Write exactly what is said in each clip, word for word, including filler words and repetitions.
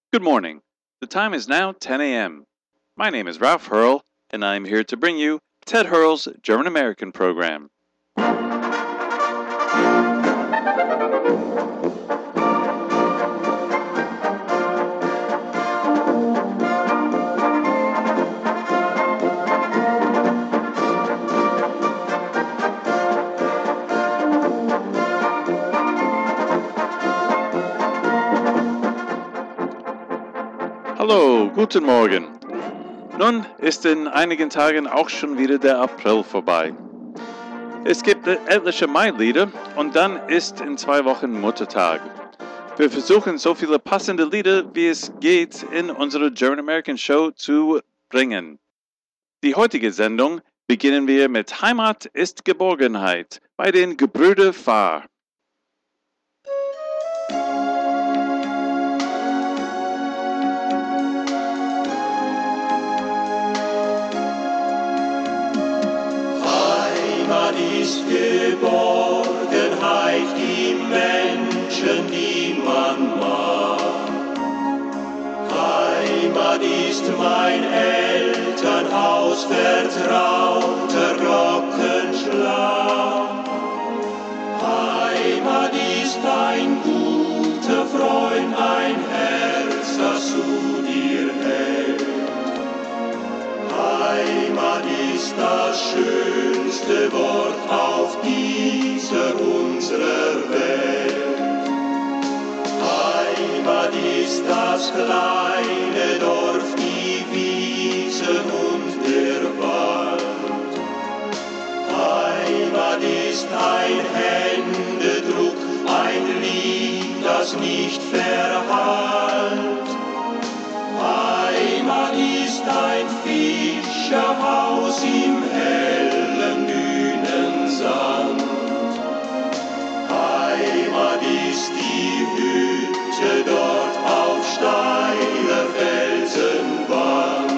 Good morning. The time is now ten a.m. My name is Ralph Hurl, and I am here to bring you Ted Hurl's German American program. Hallo, guten Morgen. Nun ist in einigen Tagen auch schon wieder der April vorbei. Es gibt etliche Mai-Lieder und dann ist in zwei Wochen Muttertag. Wir versuchen so viele passende Lieder wie es geht in unsere German American Show zu bringen. Die heutige Sendung beginnen wir mit Heimat ist Geborgenheit bei den Gebrüder Fahr. Ist Geborgenheit im Menschen, die man mag. Heimat ist mein Elternhaus, vertrauter Glockenschlag. Heimat ist ein guter Freund, ein Herz, das zu dir hält. Heimat ist das schönste Wort auf dieser unserer Welt. Heimat ist das kleine Dorf, die Wiesen und der Wald. Heimat ist ein Händedruck, ein Lied, das nicht verhallt. Heimat ist ein Fischerhaus im hellen Dünensand. Heimat ist die Hütte dort auf steiler Felsenwand.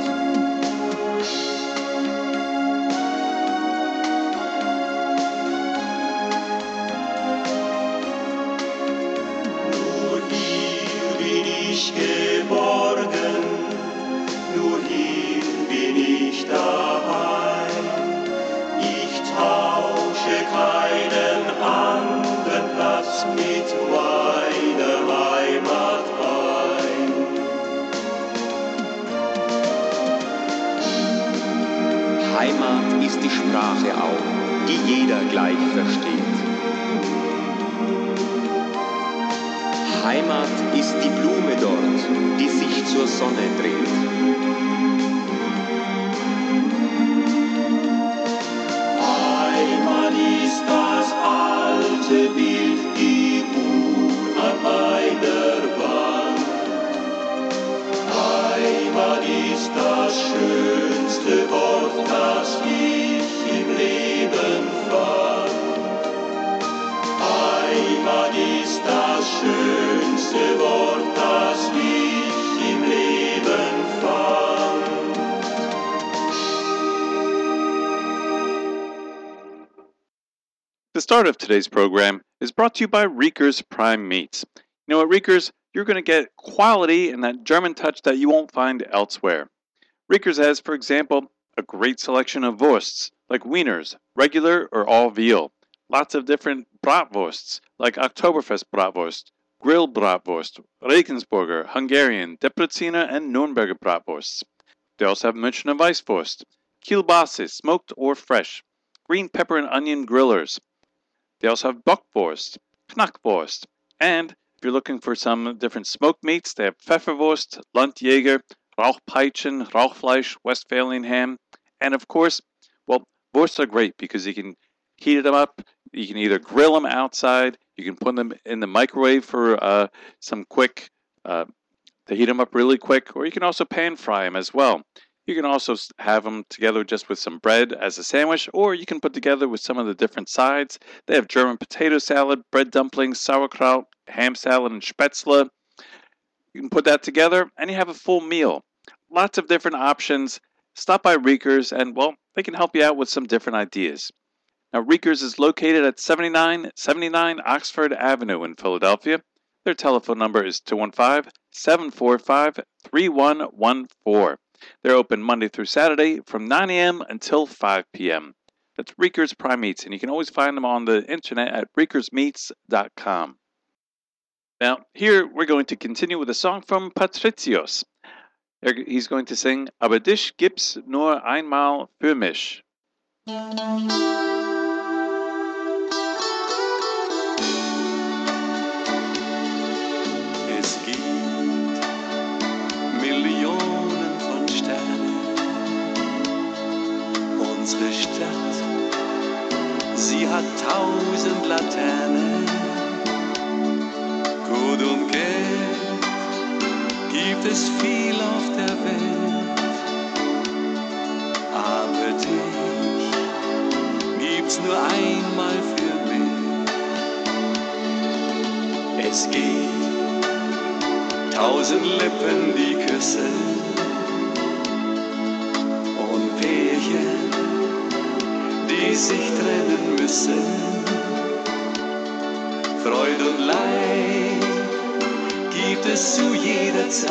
Nur hier bin ich geborgen, nur hier bin ich daheim. Ich tausche keinen anderen Platz mit meiner Heimat ein. Heimat ist die Sprache auch, die jeder gleich versteht. Heimat ist die Blume dort, die sich zur Sonne dreht. Heimat ist das alte Bild, die Uhr an meiner Wand. Heimat ist das schönste Wort, das ich im Leben fand. Heimat ist das schönste Wort, das ich im Leben fand. The start of today's program is brought to you by Rieker's Prime Meats. You know, at Rieker's, you're going to get quality and that German touch that you won't find elsewhere. Rieker's has, for example, a great selection of wursts, like wieners, regular or all veal. Lots of different bratwursts, like Oktoberfest bratwurst, grill bratwurst, Regensburger, Hungarian, Depreziner, and Nürnberger bratwursts. They also have Münchner Weisswurst, Kielbasa, smoked or fresh, green pepper and onion grillers. They also have Bockwurst, Knackwurst, and if you're looking for some different smoked meats, they have Pfefferwurst, Landjäger, Rauchpeitschen, Rauchfleisch, Westphalian ham, and of course, well, wursts are great because you can heat them up. You can either grill them outside, you can put them in the microwave for uh, some quick, uh, to heat them up really quick, or you can also pan fry them as well. You can also have them together just with some bread as a sandwich, or you can put together with some of the different sides. They have German potato salad, bread dumplings, sauerkraut, ham salad, and spätzle. You can put that together, and you have a full meal. Lots of different options. Stop by Rieker's, and, well, they can help you out with some different ideas. Now, Rieker's is located at seventy-nine seventy-nine Oxford Avenue in Philadelphia. Their telephone number is two one five, seven four five, three one one four. They're open Monday through Saturday from nine a.m. until five p.m. That's Rieker's Prime Meats, and you can always find them on the internet at riekers meats dot com. Now, here we're going to continue with a song from Patricios. He's going to sing Aber dich gibt's nur einmal für mich. Es gibt Millionen von Sternen. Unsere Stadt, sie hat tausend Laternen. Gut und Geld gibt es viel auf der Welt, aber dich gibt's nur einmal für mich. Es gibt tausend Lippen, die küssen und Pärchen, die sich trennen müssen. Freud und Leid gibt es zu jeder Zeit,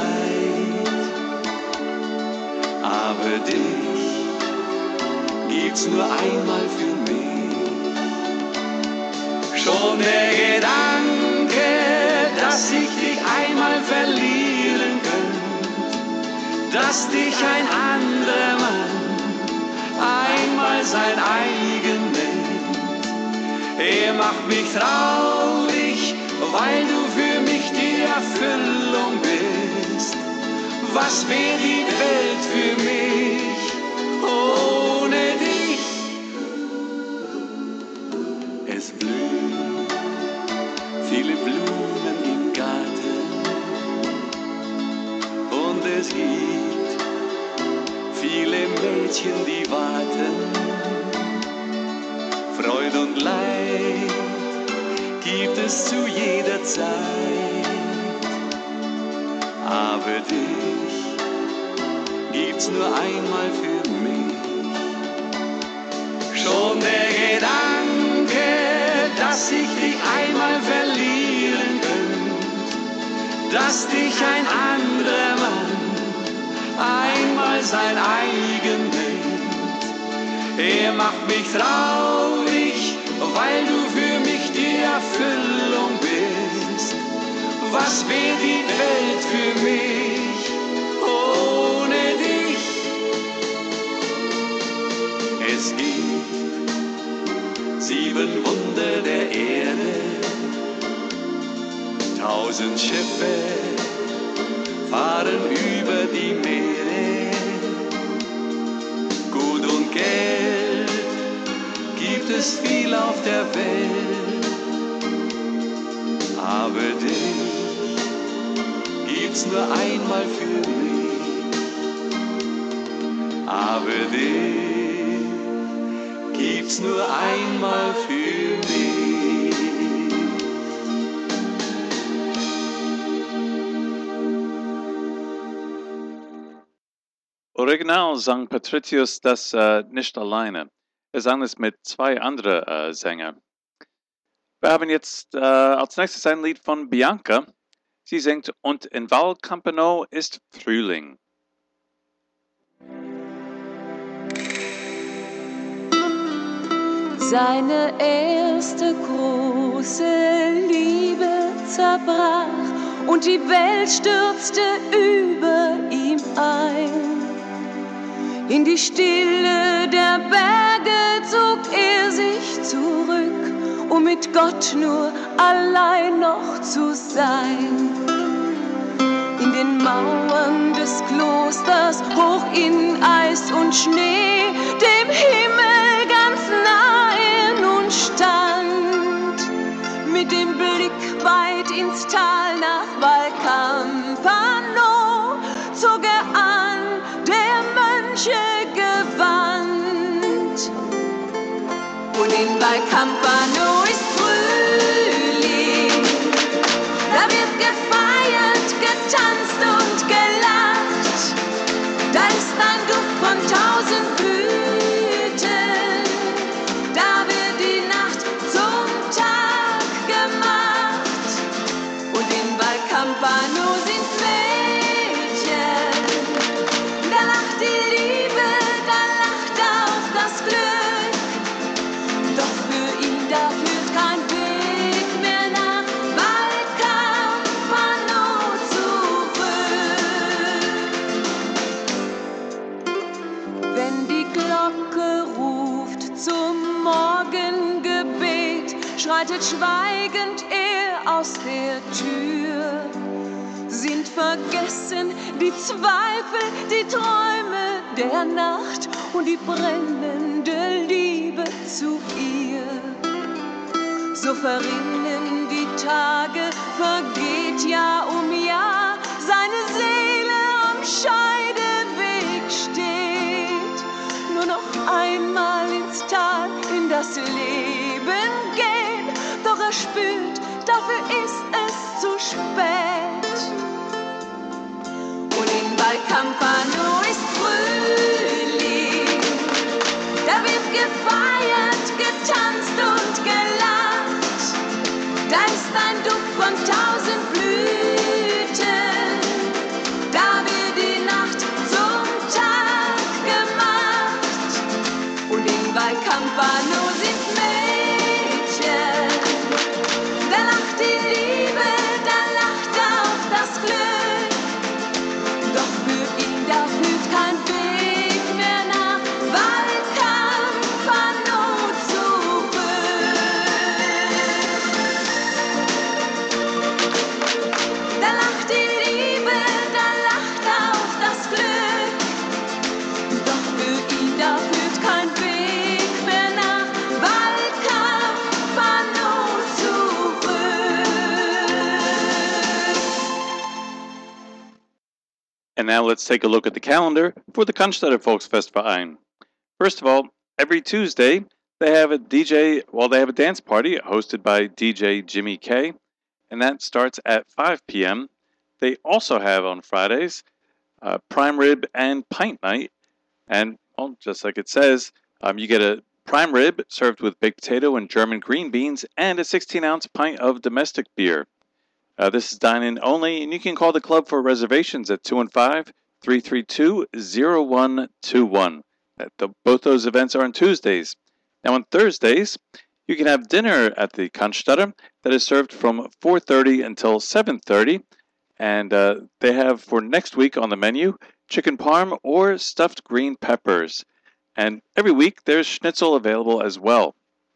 aber dich gibt's nur einmal für mich. Schon der Gedanke, dass ich dich einmal verlieren könnte, dass dich ein anderer Mann einmal sein eigen nennt, er macht mich traurig, weil du für mich die Erfüllung bist. Was wäre die Welt für mich ohne dich? Es blühen viele Blumen im Garten und es gibt viele Mädchen, die warten. Freud und Leid gibt es zu jeder Zeit, aber dich gibt's nur einmal für mich. Schon der Gedanke, dass ich dich einmal verlieren könnte, dass dich ein anderer Mann einmal sein eigen nennt, er macht mich traurig, weil du für mich die Erfüllung bist. Was wäre die Welt für mich ohne dich? Es gibt sieben Wunder der Erde, tausend Schiffe fahren über die Meere. Gut und Geld gibt es viel auf der Welt, aber dich gibt's nur einmal für mich, aber dich gibt's nur einmal für mich. Original sang Patricios das äh, nicht alleine. Er sang es mit zwei anderen äh, Sängern. Wir haben jetzt äh, als nächstes ein Lied von Bianca. Sie singt Und in Val Campano ist Frühling. Seine erste große Liebe zerbrach und die Welt stürzte über ihm ein. In die Stille der Berge zog er sich zurück, um mit Gott nur allein noch zu sein. In den Mauern des Klosters, hoch in Eis und Schnee, dem Himmel ganz nah er nun stand. Mit dem Blick weit ins Tal nach Val Campano zog er an, der Mönche Gewand. Und in Val Campano ist Frühling, da wird gefeiert, getanzt und gelacht. Da ist ein Duft von tausend Blüten, da wird die Nacht zum Tag gemacht. Und in Val Campano sind Menschen schreitet schweigend er aus der Tür. Sind vergessen die Zweifel, die Träume der Nacht und die brennende Liebe zu ihr. So verrinnen die Tage, vergeht Jahr um Jahr, seine Seele am Scheideweg steht. Nur noch einmal ins Tal, in das Leben gehen, doch er spürt, dafür ist es zu spät. Und in Valcampano ist Frühling, da wird gefeiert, getanzt und gelacht. Da ist ein Duft von tausend Blüten, da wird die Nacht zum Tag gemacht. Und in Valcampano sind Mädchen, da lacht die Liebe, da lacht auch das Glück. Doch für ihn, da führt kein Weg mehr nach Valcampano zurück. Da lacht die Liebe, da lacht auch das Glück. Doch für ihn, da führt kein Weg mehr nach Valcampano zurück. And now let's take a look at the calendar for the Cannstatter Volksfestverein. First of all, every Tuesday they have a D J, well, they have a dance party hosted by D J Jimmy K, and that starts at five p.m. They also have on Fridays uh, prime rib and pint night, and well, just like it says, um, you get a prime rib served with baked potato and German green beans and a sixteen ounce pint of domestic beer. Uh, this is dine-in only, and you can call the club for reservations at two one five, three three two, zero one two one. That the, both those events are on Tuesdays. Now on Thursdays, you can have dinner at the Cannstatter that is served from four thirty until seven thirty, and uh, they have for next week on the menu chicken parm or stuffed green peppers. And every week there's schnitzel available as well.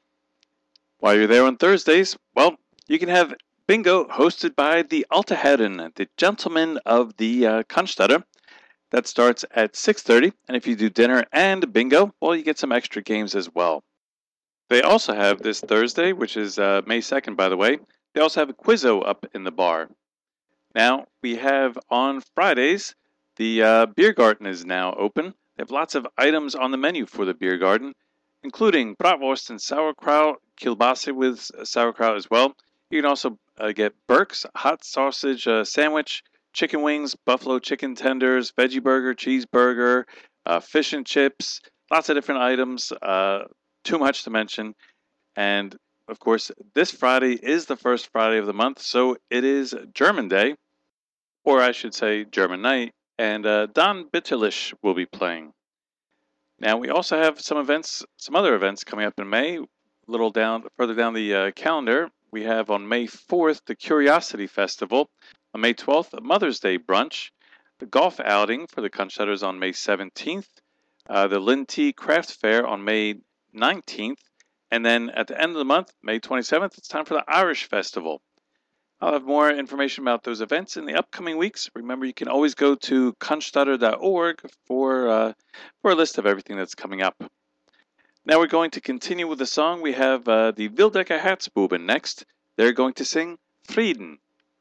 While you're there on Thursdays, well, you can have bingo hosted by the Alte Herren, the gentlemen of the uh, Cannstatter. That starts at six thirty, and if you do dinner and bingo, well, you get some extra games as well. They also have this Thursday, which is uh, May second, by the way, they also have a Quizzo up in the bar. Now, we have on Fridays, the uh, beer garden is now open. They have lots of items on the menu for the beer garden, including bratwurst and sauerkraut, kielbasa with sauerkraut as well. You can also uh, get Burke's hot sausage uh, sandwich, chicken wings, buffalo chicken tenders, veggie burger, cheeseburger, uh, fish and chips, lots of different items, uh, too much to mention. And of course, this Friday is the first Friday of the month, so it is German Day, or I should say German Night, and uh, Don Bitterlich will be playing. Now, we also have some events, some other events coming up in May, a little down, further down the uh, calendar. We have on May fourth, the Curiosity Festival. On May twelfth, a Mother's Day brunch. The golf outing for the Cannstatters on May seventeenth. Uh, the Lynn T. Craft Fair on May nineteenth. And then at the end of the month, May twenty-seventh, it's time for the Irish Festival. I'll have more information about those events in the upcoming weeks. Remember, you can always go to cannstatter dot org for, uh, for a list of everything that's coming up. Now we're going to continue with the song. We have uh, the Wildecker Herzbuben next. They're going to sing Frieden.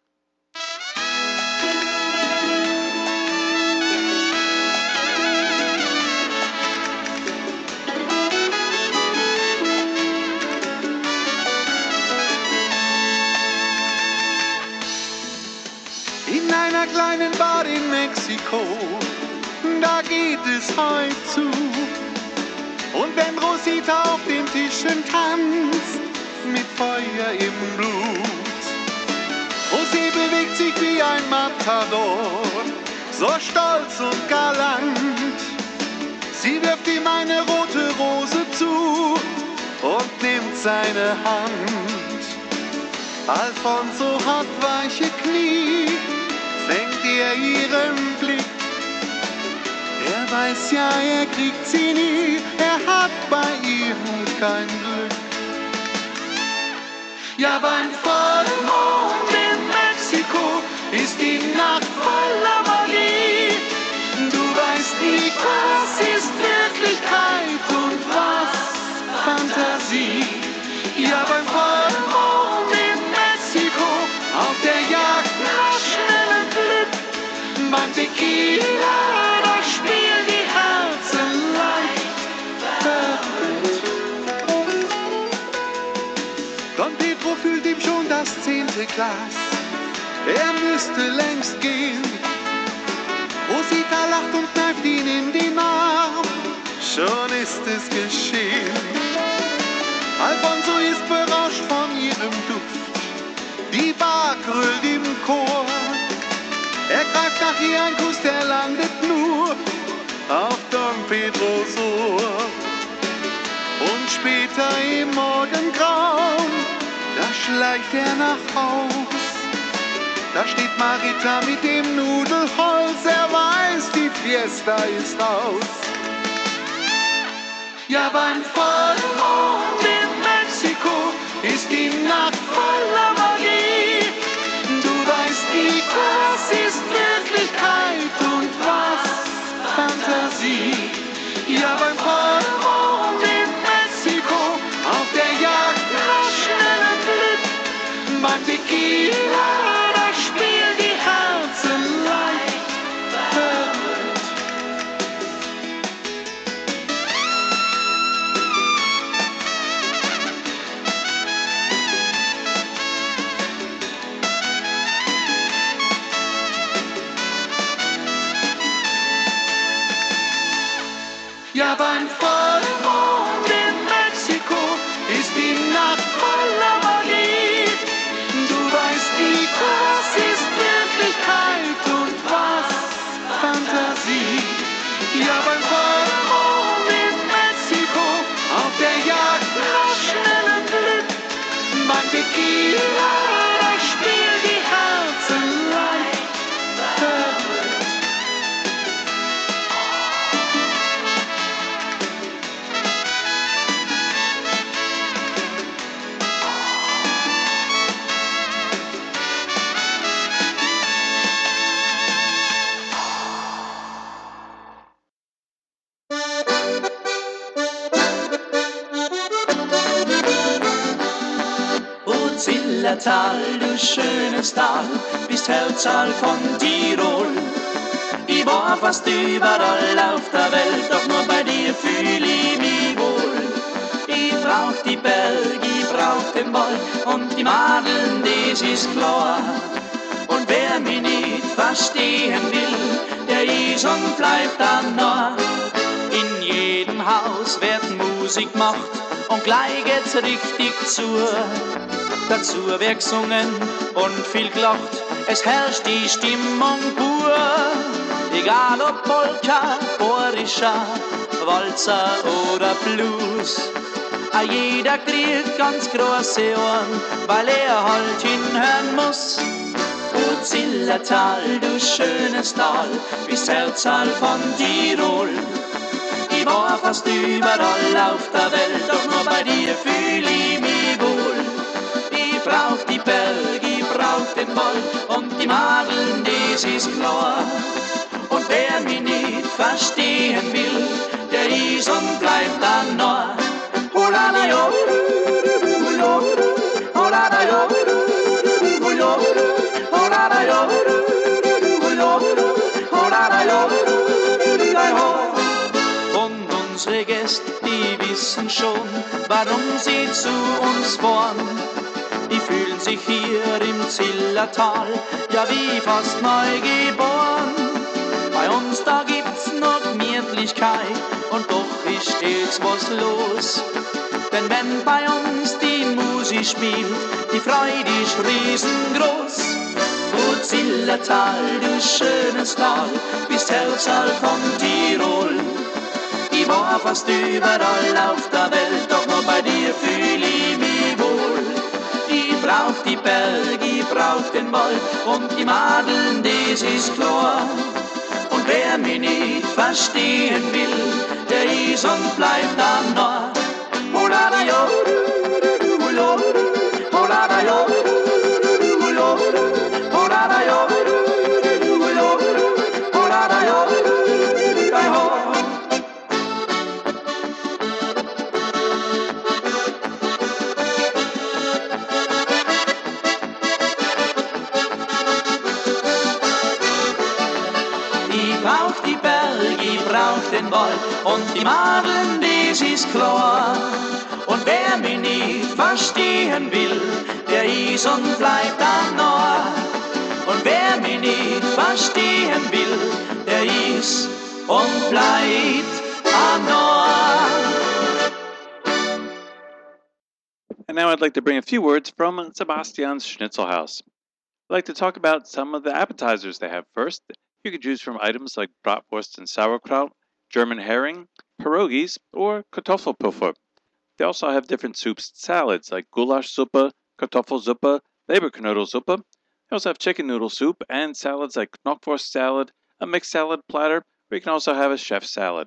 In einer kleinen Bar in Mexiko, da geht es heut zu. Und wenn Rosita auf den Tischen tanzt, mit Feuer im Blut. Rosé bewegt sich wie ein Matador, so stolz und galant. Sie wirft ihm eine rote Rose zu und nimmt seine Hand. Alfonso hat weiche Knie, senkt er ihren Blick. Er weiß ja, er kriegt sie nie, er hat bei ihr kein Glück. Ja, beim Vollmond in Mexiko ist die Nacht voller Magie. Du weißt nicht, was ist Wirklichkeit und was Fantasie. Ja, beim Vollmond in Mexiko auf der Jagd nach schnellem Glück. Beim Tequila, da spielen die Herzen leicht verrückt. Don Pedro fühlt ihm schon das zehnte Glas. Er müsste längst gehen. Rosita lacht und kneift ihn in die Nacht. Schon ist es geschehen. Alfonso ist berauscht von ihrem Duft. Die Bar grölt im Chor. Er greift nach ihr, ein Kuss, der landet nur auf Don Pedros Ohr. Und später im Morgengrauen, da schleicht er nach Haus. Da steht Marita mit dem Nudelholz, er weiß, die Fiesta ist aus. Ja, beim Vollmond in Mexiko ist die Nacht voller Magie. Du weißt nicht, was ist Wirklichkeit und was Fantasie. Ja, beim Vollmond in Mexiko auf der Jagd nach schnellem Glück. Beim Tequila, da spielen die Herzen leicht verrückt. Ja, beim Vollmond in Mexiko ist die Nacht voller Magie. Du weißt nicht, was ist Wirklichkeit und was Fantasie. Ja, beim Vollmond in Mexiko auf der Jagd nach schnellem Glück. Beim Tequila, da spielen die Herzen leicht verrückt. Zillertal, du schönes Tal, bist Herztal von Tirol. Ich war fast überall auf der Welt, doch nur bei dir fühl ich mich wohl. Ich brauch die Berge, ich brauch den Wald und die Madeln, das ist klar. Und wer mich nicht verstehen will, der ist und bleibt dann noch. In jedem Haus wird Musik gemacht und gleich geht's richtig zu. Dazu wird gesungen und viel gelacht, es herrscht die Stimmung pur. Egal ob Polka, Orischa, Walzer oder Blues. A jeder kriegt ganz große Ohren, weil er halt hinhören muss. O Zillertal, du schönes Tal, bist Herztal von Tirol. Ich war fast überall auf der Welt, doch nur bei dir fühl ich mich wohl. Ich brauch die Berge, ich brauch den Wald und die Madeln, das ist klar. Und wer mich nicht verstehen will, der ist und bleibt dann noch. Hola da yo, hola, hola da yo, hola, hola da yo, hola, hola da yo. Und unsere Gäste, die wissen schon, warum sie zu uns fahren. Die fühlen sich hier im Zillertal, ja wie fast neu geboren. Bei uns da gibt's noch Gemütlichkeit und doch ist stets was los. Denn wenn bei uns die Musik spielt, die Freude ist riesengroß. O Zillertal, du schönes Tal, bist Herztal von Tirol. Ich war fast überall auf der Welt, doch nur bei dir fühl ich mich wohl. Ich brauch die Berge, ich brauch den Wald und die Madeln, das ist klar. Und wer mich nicht verstehen will, der ist und bleibt dann noch. Hola da yo, hola, hola da braucht die Berge, ich brauch den Wald und die Madeln, das ist klar. Und wer mich nicht verstehen will, der ist und bleibt am Nord. Und wer mich nicht verstehen will, der ist und bleibt am Nord. And now I'd like to bring a few words from Sebastian's Schnitzel House. I'd like to talk about some of the appetizers they have first. You can choose from items like bratwurst and sauerkraut, German herring, pierogies, or Kartoffelpuffer. They also have different soups and salads like Gulaschsuppe, Kartoffelsuppe, Leberknödelsuppe. They also have chicken noodle soup and salads like Knockwurst salad, a mixed salad platter, or you can also have a chef salad.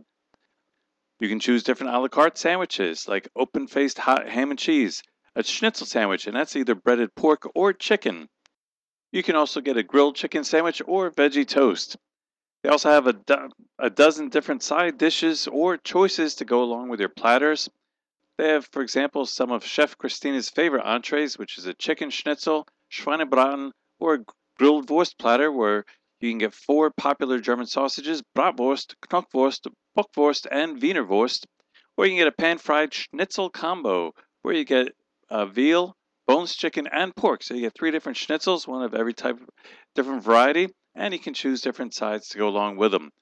You can choose different a la carte sandwiches like open-faced hot ham and cheese, a schnitzel sandwich, and that's either breaded pork or chicken. You can also get a grilled chicken sandwich or veggie toast. They also have a, do- a dozen different side dishes or choices to go along with your platters. They have, for example, some of Chef Christina's favorite entrees, which is a chicken schnitzel, Schweinebraten, or a grilled Wurst platter, where you can get four popular German sausages, Bratwurst, Knockwurst, Bockwurst, and Wienerwurst. Or you can get a pan-fried schnitzel combo, where you get uh, veal, boneless chicken, and pork. So you get three different schnitzels, one of every type of different variety, and you can choose different sides to go along with them.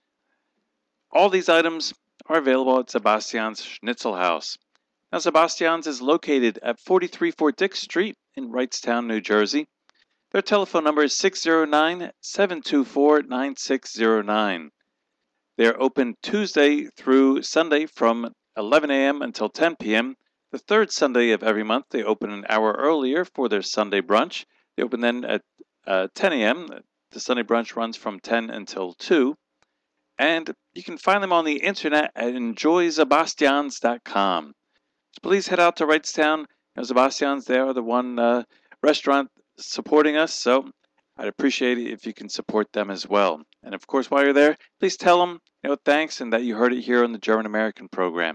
All these items are available at Sebastian's Schnitzel House. Now, Sebastian's is located at forty-three Fort Dix Street in Wrightstown, New Jersey. Their telephone number is six zero nine, seven two four, nine six zero nine. They are open Tuesday through Sunday from eleven a.m. until ten p.m. The third Sunday of every month, they open an hour earlier for their Sunday brunch. They open then at uh, ten a.m. The Sunday brunch runs from ten until two. And you can find them on the internet at enjoy sebastians dot com. So please head out to Wrightstown. You know, Sebastian's, they are the one uh, restaurant supporting us, so I'd appreciate it if you can support them as well. And of course, while you're there, please tell them, you know, thanks and that you heard it here on the German American program.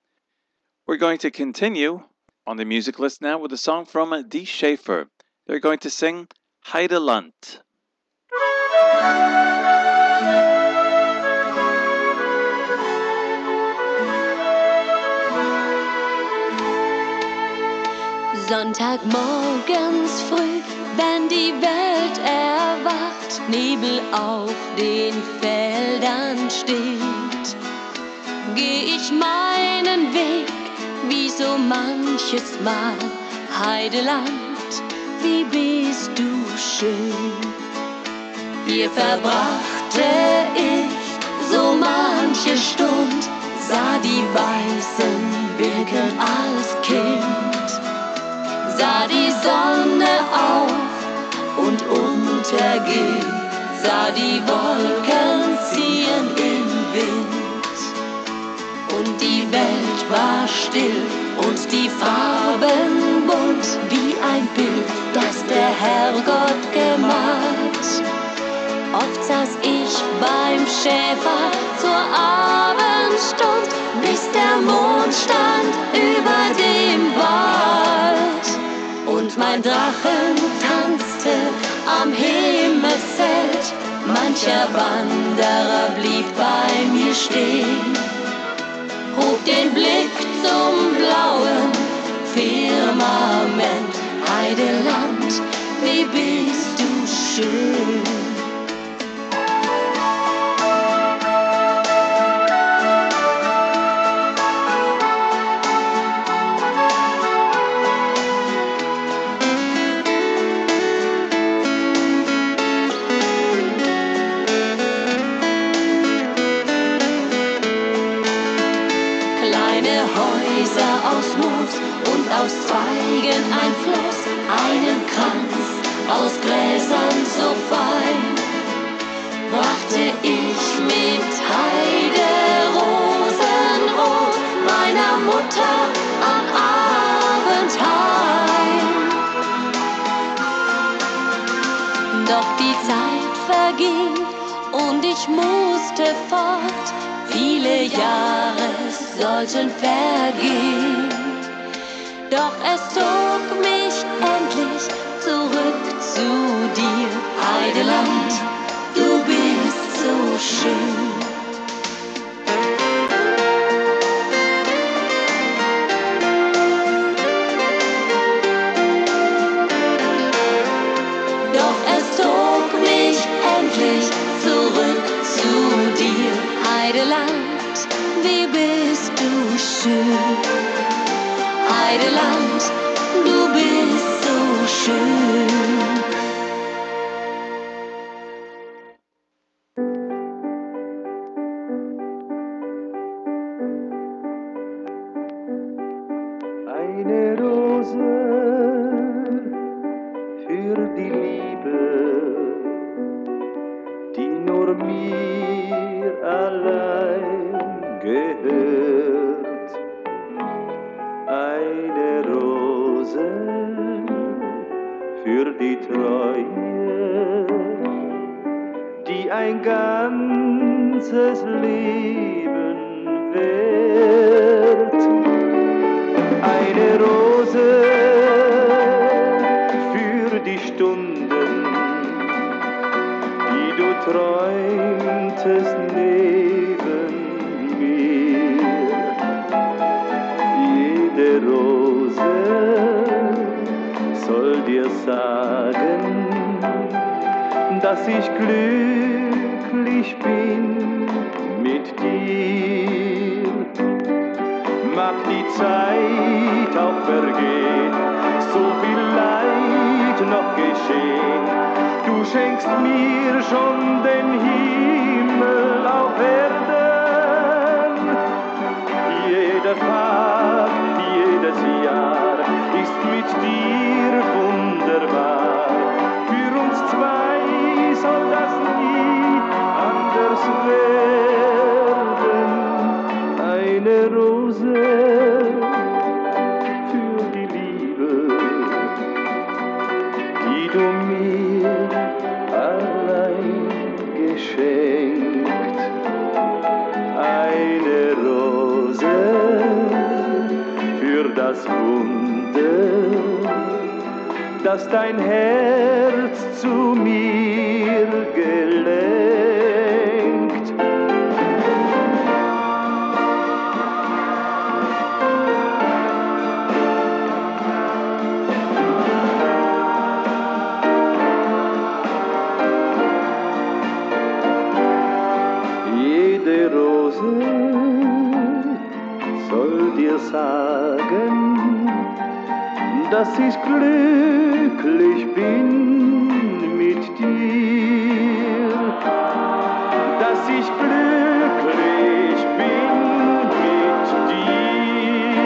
We're going to continue on the music list now with a song from Die Schaefer. They're going to sing Heideland. Sonntagmorgens früh, wenn die Welt erwacht, Nebel auf den Feldern steht, geh ich meinen Weg, wie so manches Mal. Heideland, wie bist du schön. Hier verbrachte ich so manche Stund, sah die weißen Birken als Kind, sah die Sonne auf und untergehen, sah die Wolken ziehen im Wind. Und die Welt war still und die Farben bunt, wie ein Bild, das der Herrgott gemalt. Oft saß ich beim Schäfer zur Abendstund, bis der Mond stand über dem Wald. Und mein Drachen tanzte am Himmelsfeld, mancher Wanderer blieb bei mir stehen, hob den Blick zum blauen Firmament. Heideland, wie bist du schön. Aus Zweigen ein Floss, einen Kranz aus Gräsern so fein, brachte ich mit Heiderosenrot meiner Mutter am Abend heim. Doch die Zeit verging und ich musste fort, viele Jahre sollten vergehen. Doch es zog mich endlich zurück zu dir. Heideland, du bist so schön. Doch es zog mich endlich zurück zu dir, Heideland, wie bist du schön. Heideland, du bist so schön. Eine Rose für die Liebe, die nur mir allein gehört. Eine Rose für die Treue, die ein ganzes Leben währt. Eine Rose für die Stunden, die du träumtest neben mir. Jede Rose soll dir sagen, dass ich glücklich bin mit dir. Mag die Zeit auch vergehen, so viel Leid noch geschehen. Du schenkst mir schon den Himmel auf Erden. Jeder Tag, jedes Jahr ist mit dir wunderbar. Für uns zwei soll das nie anders werden. Eine Rose für die Liebe, die du mir allein geschenkt. Eine Rose für das Wunder, das dein Herz zu mir gelenkt. Jede Rose soll dir sagen, dass ich glücklich bin mit dir, dass ich glücklich bin mit dir.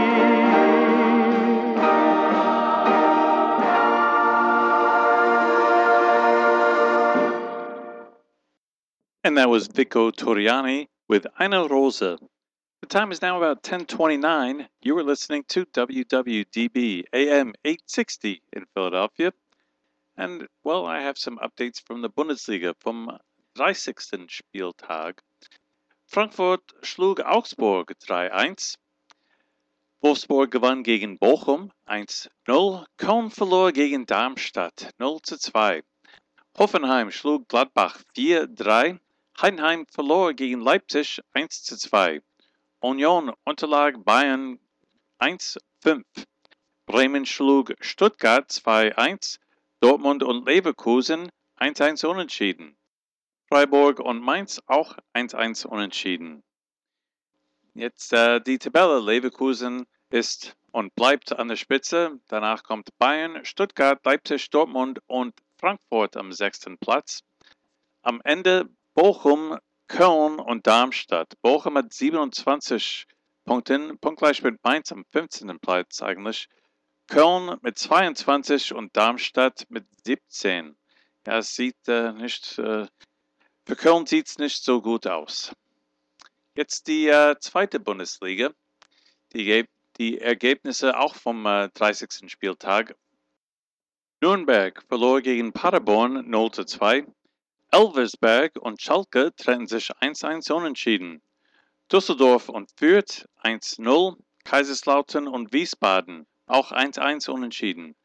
And that was Vico Torriani with Eine Rose. The time is now about ten twenty-nine. You are listening to W W D B A M eight sixty in Philadelphia. And, well, I have some updates from the Bundesliga vom dreißigsten Spieltag. Frankfurt schlug Augsburg drei eins. Wolfsburg gewann gegen Bochum eins null. Köln verlor gegen Darmstadt null zu zwei. Hoffenheim schlug Gladbach vier drei. Heidenheim verlor gegen Leipzig eins zu zwei. Union unterlag Bayern eins fünf. Bremen schlug Stuttgart zwei eins. Dortmund und Leverkusen eins eins unentschieden. Freiburg und Mainz auch eins eins unentschieden. Jetzt äh, die Tabelle. Leverkusen ist und bleibt an der Spitze. Danach kommt Bayern, Stuttgart, Leipzig, Dortmund und Frankfurt am sechsten Platz. Am Ende Bochum, Köln und Darmstadt. Bochum hat siebenundzwanzig Punkte, punktgleich mit Mainz am fünfzehnten Platz eigentlich. Köln mit zweiundzwanzig und Darmstadt mit siebzehn. Ja, es sieht äh, nicht, äh, für Köln sieht es nicht so gut aus. Jetzt die äh, zweite Bundesliga. Die, die Ergebnisse auch vom äh, dreißigsten Spieltag. Nürnberg verlor gegen Paderborn null zu zwei. Elversberg und Schalke trennten sich eins eins unentschieden. Düsseldorf und Fürth eins null. Kaiserslautern und Wiesbaden auch eins eins unentschieden.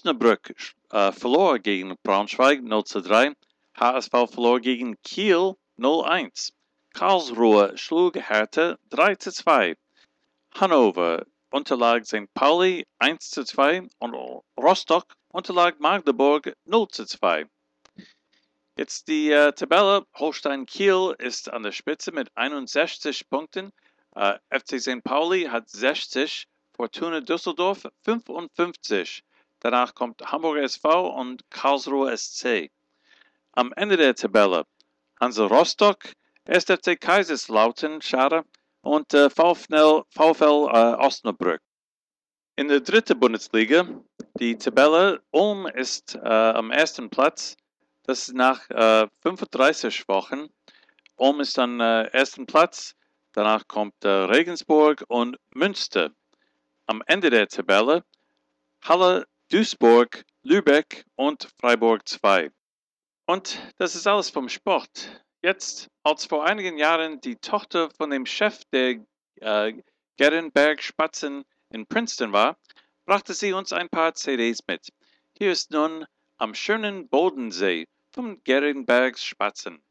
Osnabrück äh, verlor gegen Braunschweig null zu drei. H S V verlor gegen Kiel null eins. Karlsruhe schlug Hertha drei zu zwei. Hannover unterlag Sankt Pauli eins zu zwei und Rostock unterlag Magdeburg null zu zwei. Jetzt die äh, Tabelle. Holstein Kiel ist an der Spitze mit einundsechzig Punkten. Äh, F C Sankt Pauli hat sechzig, Fortuna Düsseldorf fünfundfünfzig. Danach kommt Hamburger S V und Karlsruhe S C. Am Ende der Tabelle Hansa Rostock, S F C Kaiserslautern, schade, und äh, VfL, VfL äh, Osnabrück. In der dritten Bundesliga, die Tabelle, Ulm ist äh, am ersten Platz, das ist nach äh, fünfunddreißig Wochen. Ulm ist am äh, ersten Platz, danach kommt äh, Regensburg und Münster. Am Ende der Tabelle Halle, Duisburg, Lübeck und Freiburg zwei. Und das ist alles vom Sport. Jetzt, als vor einigen Jahren die Tochter von dem Chef der äh, Gerenberg Spatzen in Princeton war, brachte sie uns ein paar C Ds mit. Hier ist nun Am schönen Bodensee von Gerenbergs Spatzen.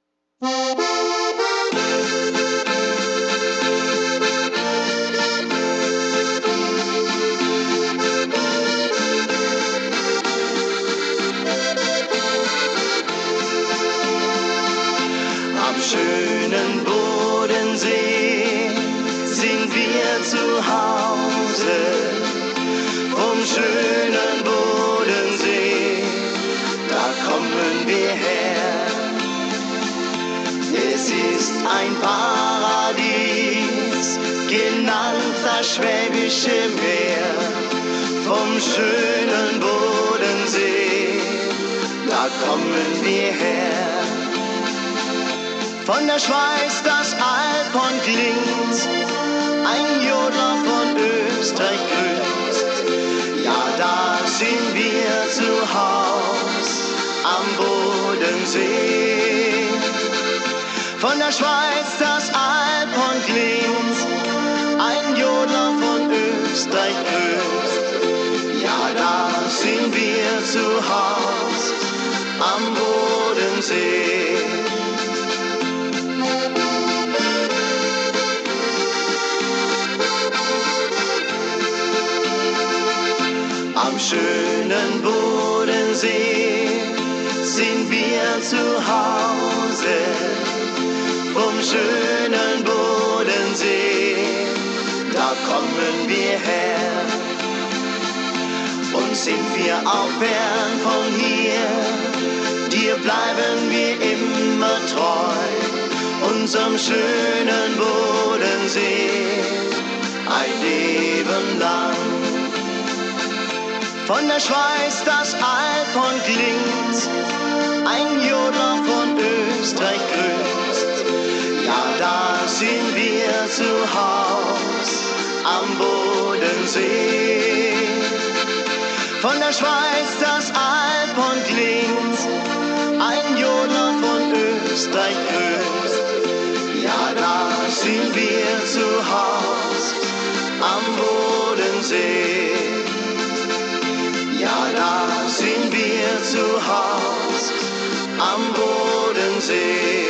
Am schönen Bodensee sind wir zu Hause. Vom schönen Bodensee, da kommen wir her. Es ist ein Paradies, genannt das Schwäbische Meer. Vom schönen Bodensee, da kommen wir her. Von der Schweiz das Alphorn klingt, ein Jodler von Österreich grüßt. Ja, da sind wir zu Haus am Bodensee. Von der Schweiz das Alphorn klingt, ein Jodler von Österreich grüßt. Ja, da sind wir zu Haus am Bodensee. Am schönen Bodensee sind wir zu Hause. Vom schönen Bodensee, da kommen wir her. Und sind wir auch fern von hier, dir bleiben wir immer treu. Unserem schönen Bodensee, ein Leben lang. Von der Schweiz das Alphorn klingt, ein Jodler von Österreich grüßt. Ja, da sind wir zu Haus am Bodensee. Von der Schweiz das Alphorn klingt, ein Jodler von Österreich grüßt. Ja, da sind wir zu Haus am Bodensee. Ja, da sind wir zu Haus am Bodensee.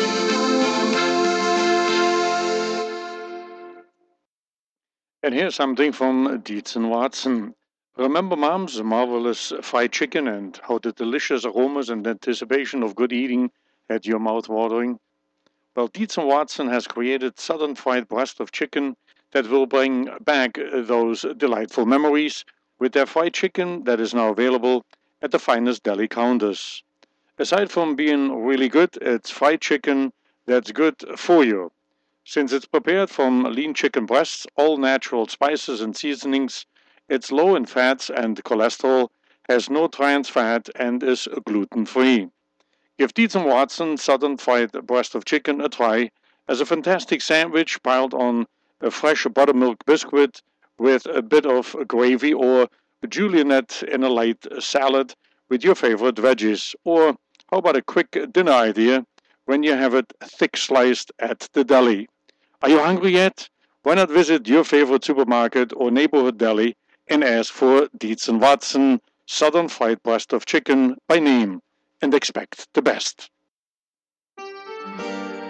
And here's something from Dietz and Watson. Remember Mom's marvelous fried chicken and how the delicious aromas and anticipation of good eating had your mouth watering? Well, Dietz and Watson has created southern fried breast of chicken that will bring back those delightful memories with their fried chicken that is now available at the finest deli counters. Aside from being really good, it's fried chicken that's good for you. Since it's prepared from lean chicken breasts, all natural spices and seasonings, it's low in fats and cholesterol, has no trans fat, and is gluten-free. Give Dietz and Watson Southern Fried Breast of Chicken a try as a fantastic sandwich piled on a fresh buttermilk biscuit with a bit of gravy, or julienne in a light salad with your favorite veggies. Or how about a quick dinner idea when you have it thick sliced at the deli? Are you hungry yet? Why not visit your favorite supermarket or neighborhood deli and ask for Dietz and Watson Southern Fried Breast of Chicken by name and expect the best.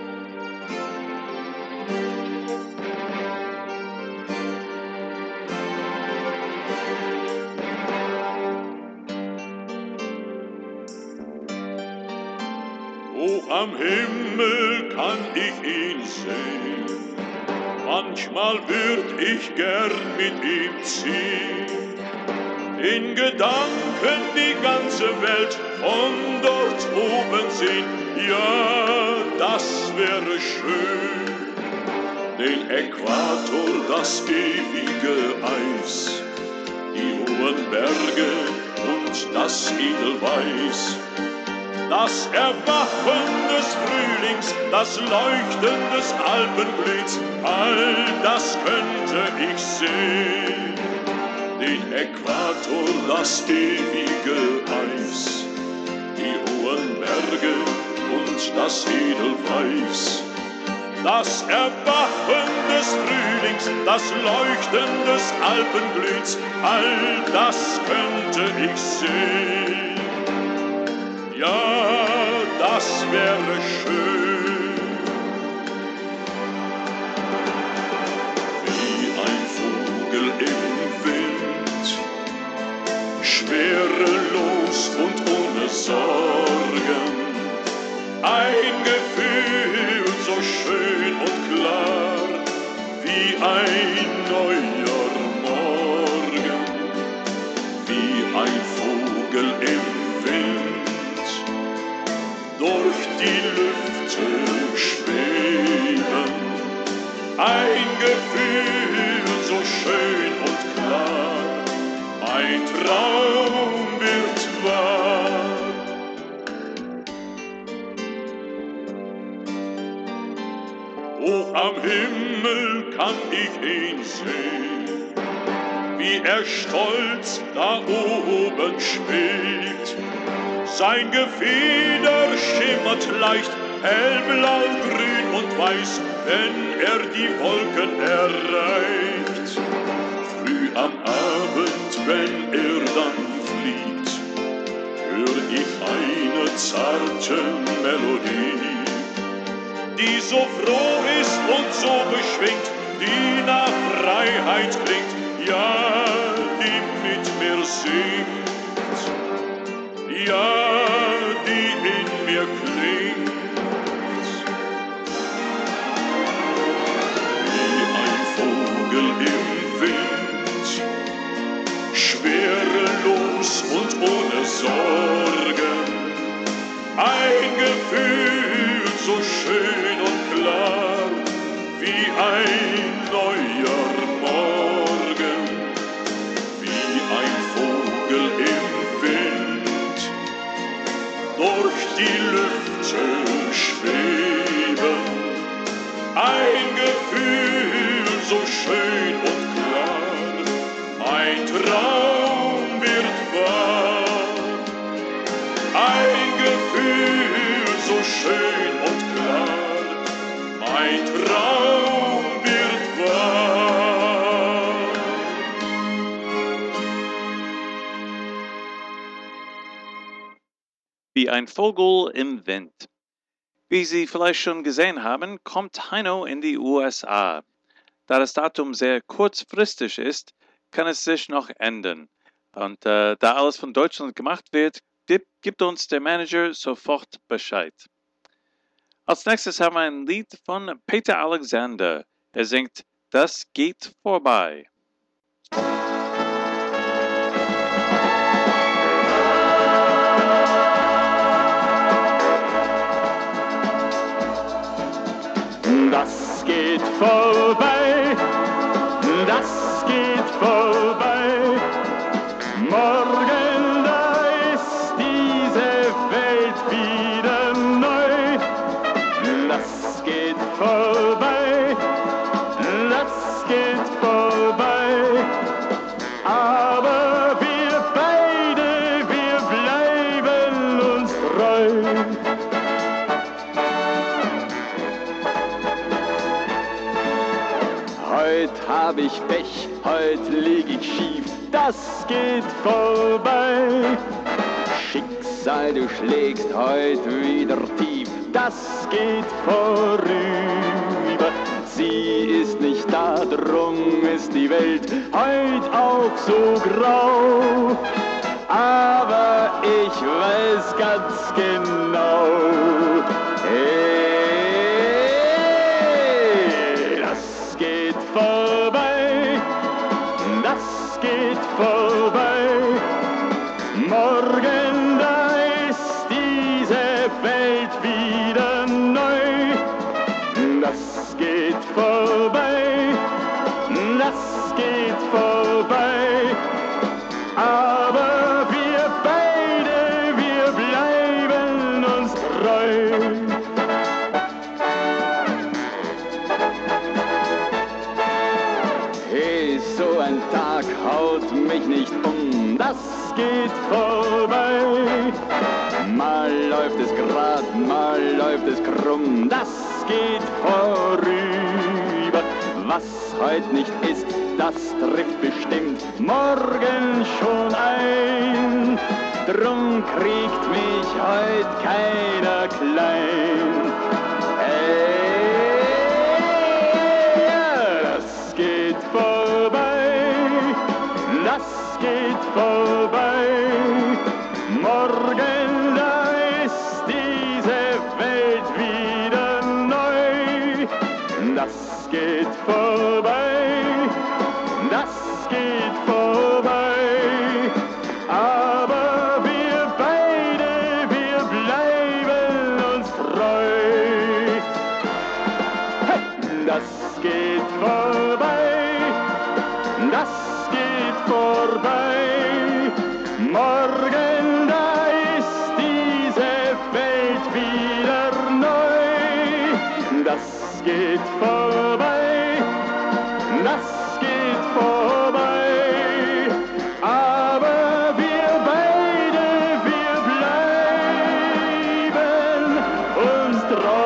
am Himmel kann ich ihn sehen. Manchmal würd ich gern mit ihm ziehen. In Gedanken die ganze Welt von dort oben sehen. Ja, das wäre schön. Den Äquator, das ewige Eis, die hohen Berge und das Edelweiß. Das Erwachen des Frühlings, das Leuchten des Alpenglühs, all das könnte ich sehen. Den Äquator, das ewige Eis, die hohen Berge und das Edelweiß. Das Erwachen des Frühlings, das Leuchten des Alpenglühs, all das könnte ich sehen. Ja, das wäre schön. Wie ein Vogel im Wind, schwerelos und ohne Sorgen. Ein Gefühl so schön und klar, wie ein neuer Morgen. Wie ein Vogel im Wind, durch die Lüfte schweben. Ein Gefühl so schön und klar, mein Traum wird wahr. Hoch am Himmel kann ich ihn sehen, wie er stolz da oben schwebt. Sein Gefieder schimmert leicht, hellblau, grün und weiß, wenn er die Wolken erreicht. Früh am Abend, wenn er dann fliegt, hör ich eine zarte Melodie, die so froh ist und so beschwingt, die nach Freiheit klingt, ja, die mit mir singt. Ja, die in mir klingt. Wie ein Vogel im Wind, schwerelos und ohne Sorgen. Ein Gefühl so schön und klar, wie ein neuer Morgen. Wie ein Vogel im Wind, durch die Lüfte schweben. Ein Gefühl so schön und klar, mein Traum wird wahr. Ein Gefühl so schön und klar, mein Traum wird wahr. Wie ein Vogel im Wind. Wie Sie vielleicht schon gesehen haben, kommt Heino in die U S A. Da das Datum sehr kurzfristig ist, kann es sich noch ändern. Und äh, da alles von Deutschland gemacht wird, gibt uns der Manager sofort Bescheid. Als nächstes haben wir ein Lied von Peter Alexander. Er singt Das geht vorbei. Das geht vorbei, das geht vorbei. Morgen, da ist diese Welt wieder neu. Das geht vorbei, das geht vorbei. Aber wir beide, wir bleiben uns treu. Heut hab ich Pech, heut lieg ich schief, das geht vorbei. Schicksal, du schlägst heut wieder tief, das geht vorüber. Sie ist nicht da, drum ist die Welt heut auch so grau. Aber ich weiß ganz genau, dich nicht um, das geht vorbei. Mal läuft es grad, mal läuft es krumm, das geht vorüber. Was heut nicht ist, das trifft bestimmt morgen schon ein. Drum kriegt mich heut keiner klein. Hey, das geht vorbei, das geht vorbei. Morgen, da ist diese Welt wieder neu. Das geht vorbei, das geht vorbei. Aber wir beide, wir bleiben uns treu. Hey! Das geht vorbei, das geht vorbei. Morgen, da ist diese Welt wieder neu. Das geht vorbei, das geht vorbei. Aber wir beide, wir bleiben uns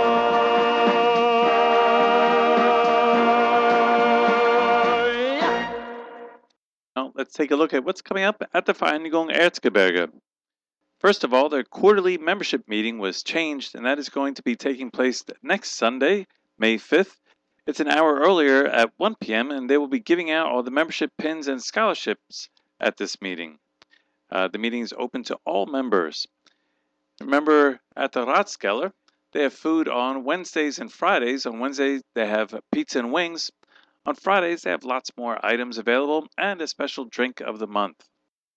treu. Ja. Now, let's take a look at what's coming up at the Vereinigung Erzgebirge. First of all, their quarterly membership meeting was changed, and that is going to be taking place next Sunday, May fifth. It's an hour earlier at one p.m., and they will be giving out all the membership pins and scholarships at this meeting. Uh, the meeting is open to all members. Remember, at the Ratskeller, they have food on Wednesdays and Fridays. On Wednesdays, they have pizza and wings. On Fridays, they have lots more items available and a special drink of the month.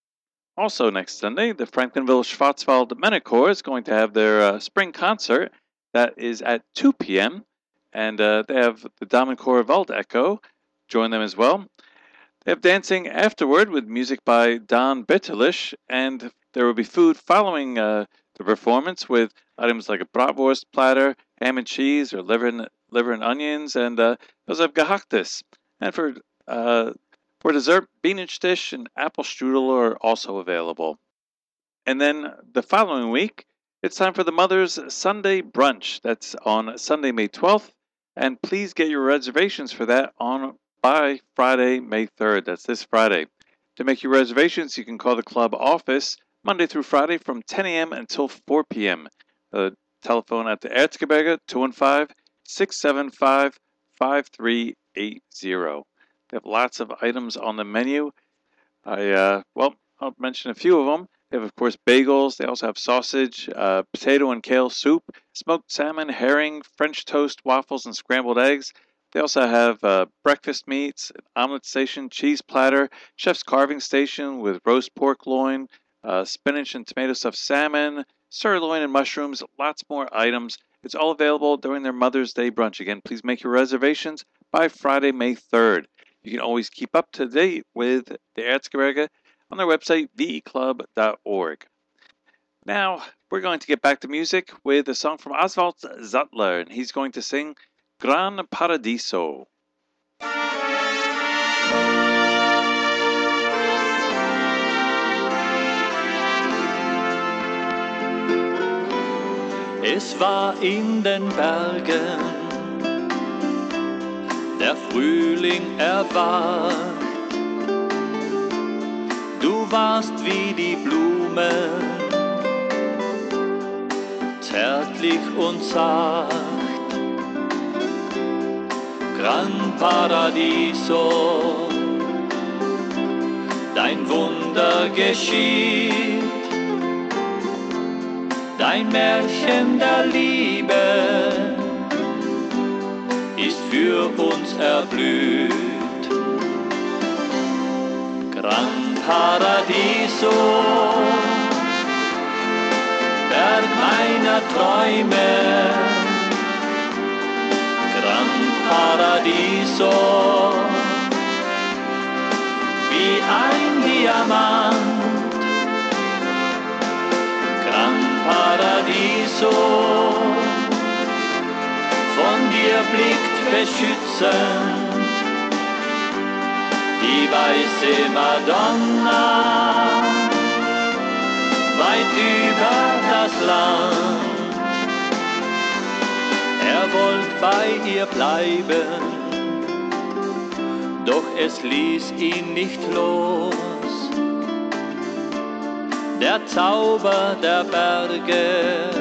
Also next Sunday, the Franklinville Schwarzwald Menachor is going to have their uh, spring concert. That is at two p.m. And uh, they have the Damenchor Waldecho join them as well. They have dancing afterward with music by Don Bitterlich, and there will be food following uh, the performance with items like a bratwurst platter, ham and cheese, or liver and, liver and onions, and uh, those have gehachtes. And for uh, for dessert, Bienenstich and apple strudel are also available. And then the following week, it's time for the Mother's Sunday Brunch. That's on Sunday, May twelfth. And please get your reservations for that on by Friday, May third. That's this Friday. To make your reservations, you can call the club office Monday through Friday from ten a.m. until four p.m. The telephone at the Erzgebirge, two one five, six seven five, five three eight zero. They have lots of items on the menu. I, uh, well, I'll mention a few of them. They have, of course, bagels. They also have sausage, uh, potato and kale soup, smoked salmon, herring, French toast, waffles, and scrambled eggs. They also have uh, breakfast meats, an omelet station, cheese platter, chef's carving station with roast pork loin, uh, spinach and tomato stuffed salmon, sirloin and mushrooms, lots more items. It's all available during their Mother's Day brunch. Again, please make your reservations by Friday, May third. You can always keep up to date with the Erzgebirge on their website, v e club dot org. Now, we're going to get back to music with a song from Oswald Sattler, and he's going to sing Gran Paradiso. Es war in den Bergen, der Frühling erwacht. Du warst wie die Blume, zärtlich und sacht. Gran Paradiso, dein Wunder geschieht, dein Märchen der Liebe ist für uns erblüht. Gran Paradiso, Berg meiner Träume, Gran Paradiso, wie ein Diamant, Gran Paradiso, von dir blickt beschützend die weiße Madonna, weit über das Land. Er wollte bei ihr bleiben, doch es ließ ihn nicht los. Der Zauber der Berge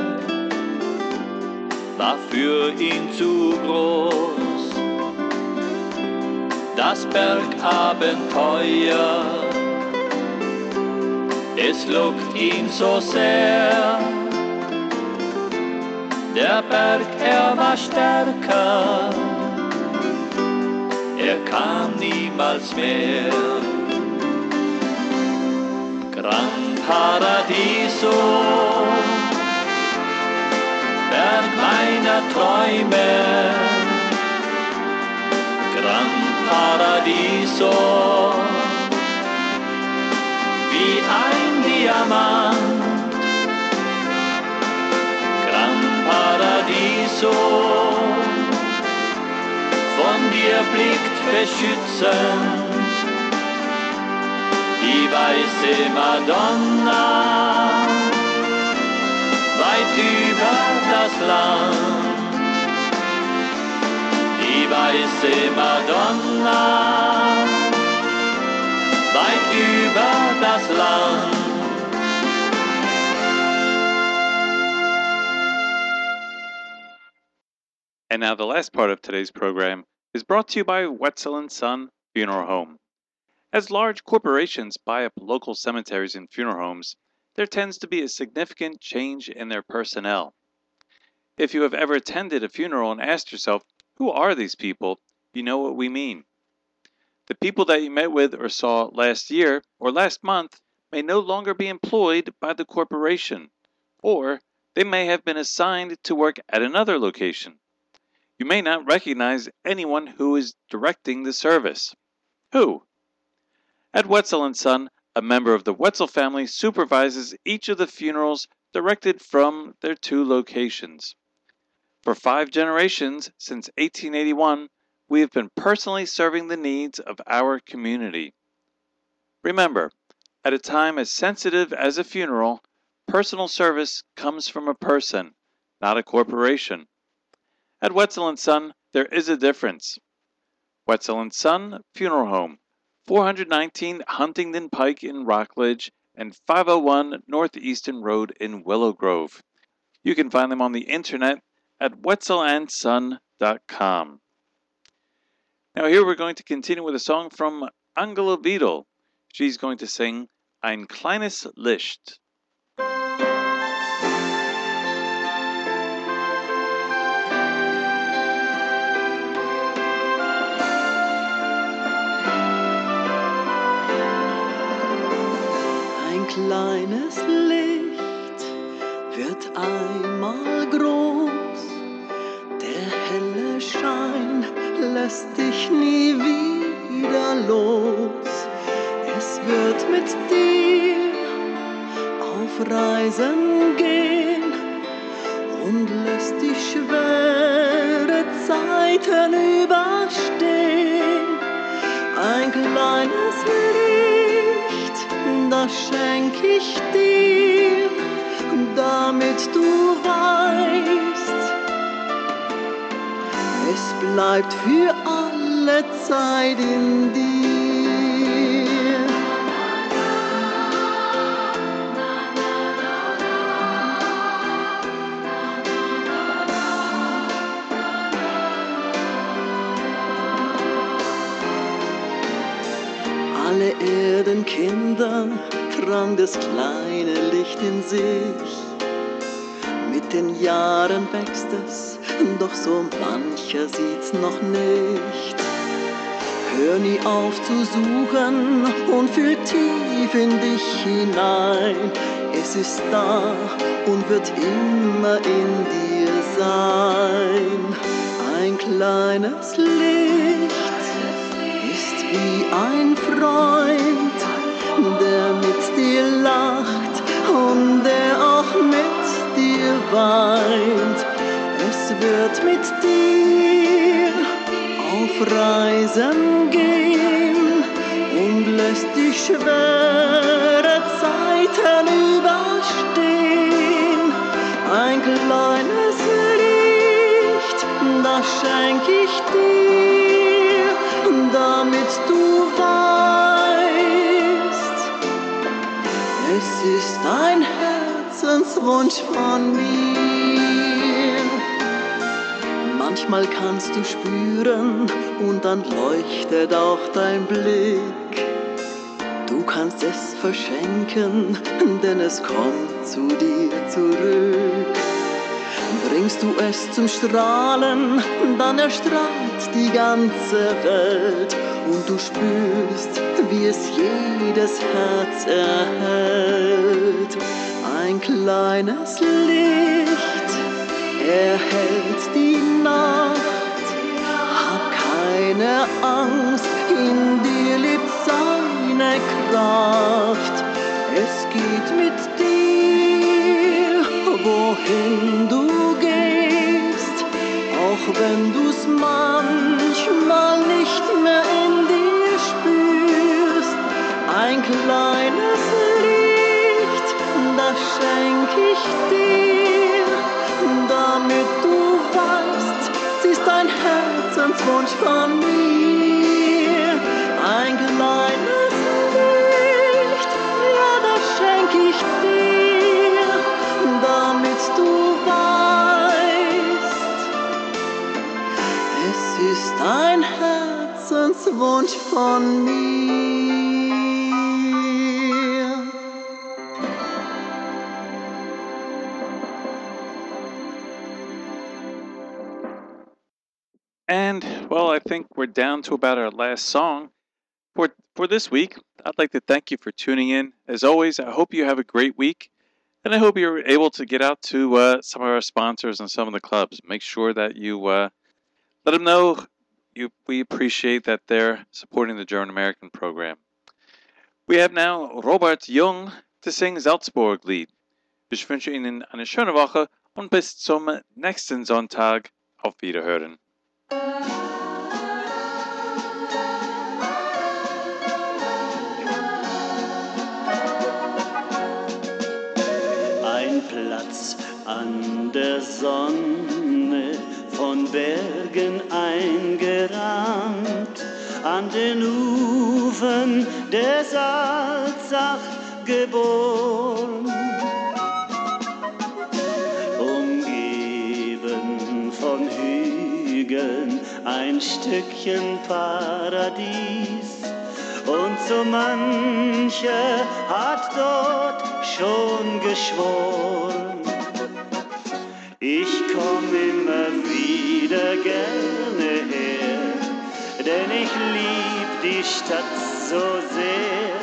war für ihn zu groß. Das Bergabenteuer, es lockt ihn so sehr. Der Berg, er war stärker, er kam niemals mehr. Gran Paradiso, Berg meiner Träume, Gran Paradiso, wie ein Diamant. Gran Paradiso, von dir blickt beschützend die weiße Madonna, weit über das Land. Die weiße Madonna, weit über das Land. And now the last part of today's program is brought to you by Wetzel and Son Funeral Home. As large corporations buy up local cemeteries and funeral homes, there tends to be a significant change in their personnel. If you have ever attended a funeral and asked yourself, who are these people, you know what we mean. The people that you met with or saw last year or last month may no longer be employed by the corporation, or they may have been assigned to work at another location. You may not recognize anyone who is directing the service. Who? At Wetzel and Son, a member of the Wetzel family supervises each of the funerals directed from their two locations. For five generations since eighteen eighty-one, we have been personally serving the needs of our community. Remember, at a time as sensitive as a funeral, personal service comes from a person, not a corporation. At Wetzel and Son, there is a difference. Wetzel and Son Funeral Home, four nineteen Huntington Pike in Rockledge and five oh one Northeastern Road in Willow Grove. You can find them on the internet at wetzel and son dot com. Now here we're going to continue with a song from Angela Wiedel. She's going to sing Ein kleines Licht. Kleines Licht wird einmal groß, der helle Schein lässt dich nie wieder los. Es wird mit dir auf Reisen gehen und lässt die schwere Zeiten überstehen. Ein kleines Licht, das schenk ich dir, damit du weißt, es bleibt für alle Zeit in dir. Alle Erdenkinder tragen das kleine Licht in sich. Mit den Jahren wächst es, doch so mancher sieht's noch nicht. Hör nie auf zu suchen und fühl tief in dich hinein. Es ist da und wird immer in dir sein. Ein kleines Licht ist wie ein Freund, der mit dir lacht und der auch mit dir weint. Es wird mit dir auf Reisen gehen und lässt dich schwere Zeiten überstehen. Ein kleines Licht, das schenk ich dir, damit du weißt, es ist ein Herzenswunsch von mir. Manchmal kannst du spüren und dann leuchtet auch dein Blick. Du kannst es verschenken, denn es kommt zu dir zurück. Bringst du es zum Strahlen, dann erstrahlt die ganze Welt und du spürst, wie es jedes Herz erhält. Ein kleines Licht erhellt die Nacht. Hab keine Angst, in dir lebt seine Kraft. Es geht mit dir, wohin du gehst, auch wenn du's manchmal nicht mehr in dir spürst. Ein kleines Licht, das schenk ich dir, damit du weißt, es ist ein Herzenswunsch von mir. Ein kleines Licht, ja, das schenk ich dir, damit du weißt, es ist ein Herzenswunsch von mir. And, well, I think we're down to about our last song. For, for this week, I'd like to thank you for tuning in. As always, I hope you have a great week. And I hope you're able to get out to uh, some of our sponsors and some of the clubs. Make sure that you uh, let them know you, we appreciate that they're supporting the German American program. We have now Robert Jung to sing Salzburg-Lied. Ich wünsche Ihnen eine schöne Woche und bis zum nächsten Sonntag. Auf Wiederhören. Ein Platz an der Sonne, von Bergen eingerahmt, an den Ufern der Salzach geboren. Umgeben von Hügeln, ein Stückchen Paradies, und so mancher hat dort schon geschworen. Ich komm immer wieder gerne her, denn ich lieb die Stadt so sehr.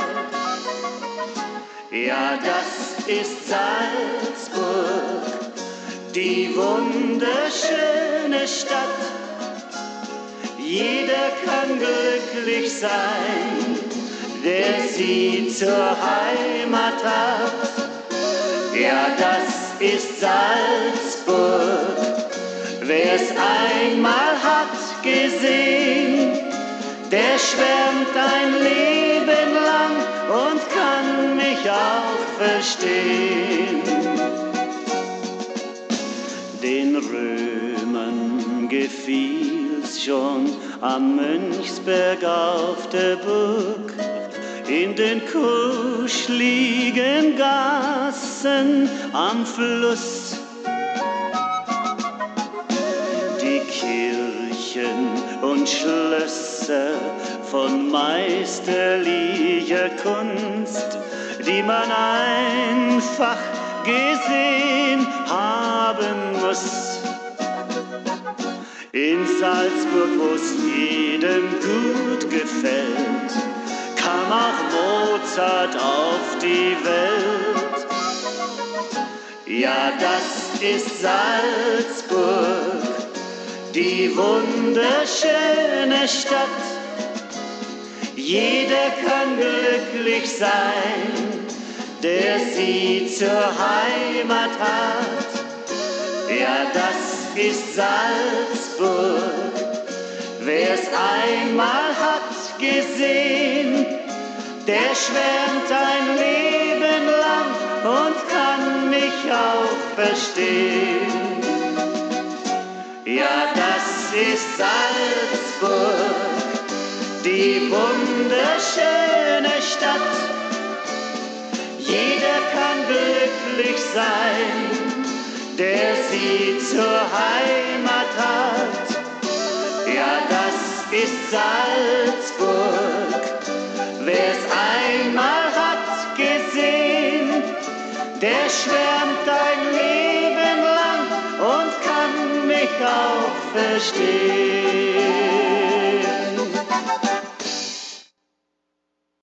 Ja, das ist Salzburg, die wunderschöne Stadt. Jeder kann glücklich sein, der sie zur Heimat hat. Ja, das ist Salzburg, wer's einmal hat gesehen, der schwärmt ein Leben lang und kann mich auch verstehen. Den Römern gefiel's schon am Mönchsberg auf der Burg, in den kuscheligen Gassen am Fluss. Die Kirchen und Schlösser von meisterlicher Kunst, die man einfach gesehen haben muss. In Salzburg, wo's jedem gut gefällt, kam auch Mozart auf die Welt. Ja, das ist Salzburg, die wunderschöne Stadt. Jeder kann glücklich sein, der sie zur Heimat hat. Ja, das ist Salzburg, wer's einmal hat gesehen, der schwärmt ein Leben lang und kann mich auch verstehen. Ja, das ist Salzburg, die wunderschöne Stadt. Jeder kann glücklich sein, der sie zur Heimat hat. Ja, das ist Salzburg, wer's einmal hat gesehen, der schwärmt ein Leben lang und kann mich auch verstehen.